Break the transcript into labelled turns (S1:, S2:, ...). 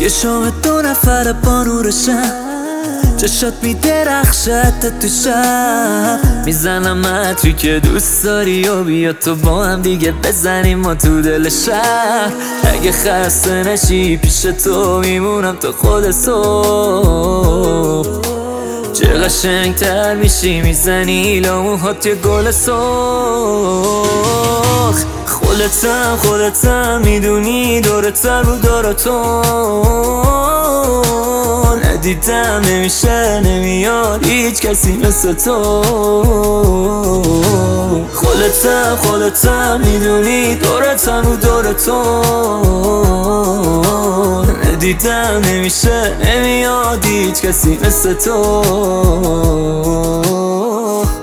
S1: یه شام 2 نفر با نور شب، چشات میدرخشد تو شب، میزنم عطری که دوست داری و بیا تو با هم دیگه بزنیم ما تو دل شهر. اگه خسته نشی پیش تو میمونم تا خود صبح، چه قشنگتر میشی میزنی لاموهات یه گل سرخ. خودتم میدونی دورتر رو دورتون، ندیدم نمیشه نمیاد هیچ کسی مثل تو. خودتم میدونی دورتر رو دورتون، ندیدم نمیشه نمیاد هیچ کسی مثل تو.